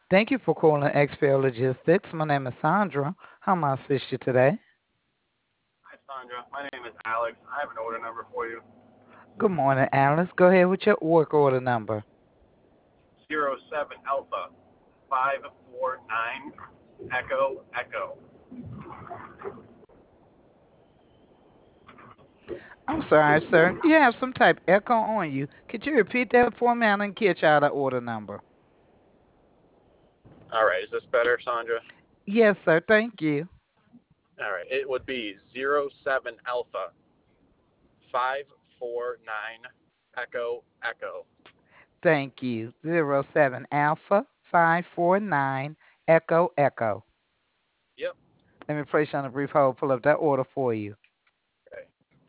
Thank you for calling XPL Logistics. My name is Sandra. How may I assist you today? Hi, Sandra. My name is Alex. I have an order number for you. Good morning, Alice. Go ahead with your work order number. 07 Alpha 549 Echo Echo. I'm sorry, sir. You have some type echo on you. Could you repeat that for me? I didn't catch out the order number. All right, is this better, Sandra? Yes, sir. Thank you. All right, it would be 07 Alpha 549 Echo Echo. Thank you. 07 Alpha 549 Echo Echo. Yep. Let me place you on a brief hold. Pull up that order for you. Okay.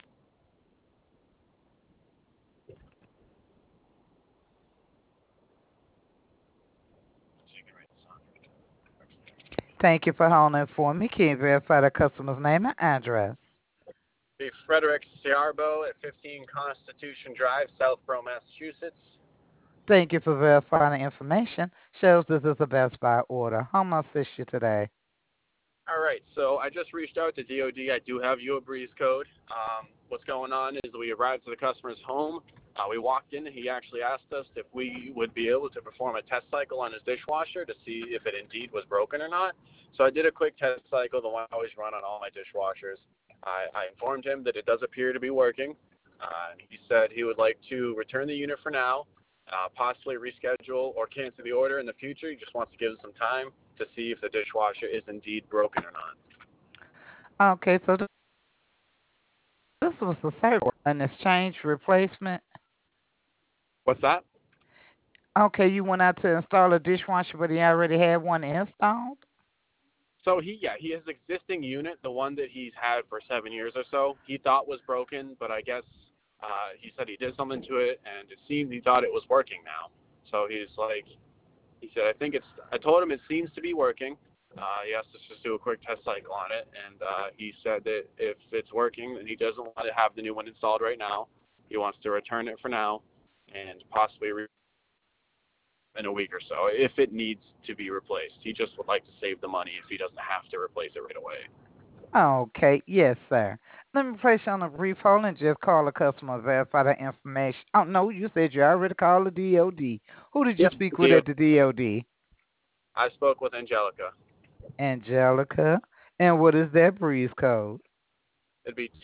So you can write Sandra. Thank you for holding for me. Can you verify the customer's name and address? Be Frederick Ciarbo at 15 Constitution Drive, Southborough, Massachusetts. Thank you for verifying the information. Shows this is a Best Buy order. How may I assist you today? All right, so I just reached out to DoD. I do have you a breeze code. What's going on is we arrived to the customer's home. We walked in, and he actually asked us if we would be able to perform a test cycle on his dishwasher to see if it indeed was broken or not. So I did a quick test cycle, the one I always run on all my dishwashers. I informed him that it does appear to be working. He said he would like to return the unit for now, possibly reschedule or cancel the order in the future. He just wants to give us some time to see if the dishwasher is indeed broken or not. Okay, so this was the third one, an exchange replacement. What's that? Okay, you went out to install a dishwasher, but he already had one installed? So he his existing unit, the one that he's had for 7 years or so, he thought was broken, but I guess he said he did something to it, and it seemed he thought it was working now. So he said, I told him it seems to be working. He asked us just do a quick test cycle on it, and he said that if it's working, then he doesn't want to have the new one installed right now. He wants to return it for now, and possibly in a week or so if it needs to be replaced. He just would like to save the money if he doesn't have to replace it right away. Okay, yes, sir. Let me place you on a brief hold and just call the customer and verify the information. Oh, no, you said you already called the DOD. Who did you Yep. speak with Deal. at the DOD? I spoke with Angelica. Angelica. And what is their breeze code? It'd be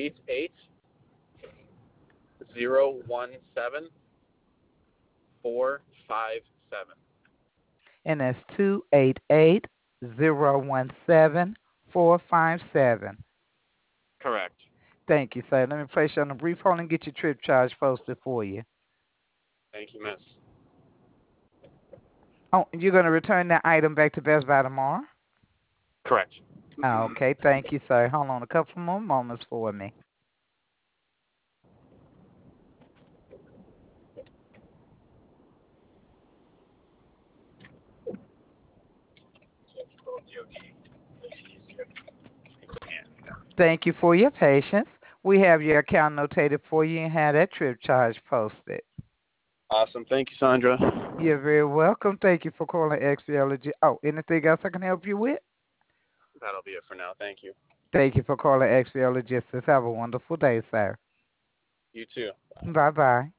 288-017-457. And that's 288-017-457. Correct. Thank you, sir. Let me place you on a brief hold and get your trip charge posted for you. Thank you, miss. Oh, you're going to return that item back to Best Buy tomorrow? Correct. Okay, thank you, sir. Hold on a couple more moments for me. Thank you for your patience. We have your account notated for you and have that trip charge posted. Awesome. Thank you, Sandra. You're very welcome. Thank you for calling XPLG. Oh, anything else I can help you with? That'll be it for now. Thank you. Thank you for calling XPL Logistics. Have a wonderful day, sir. You too. Bye bye.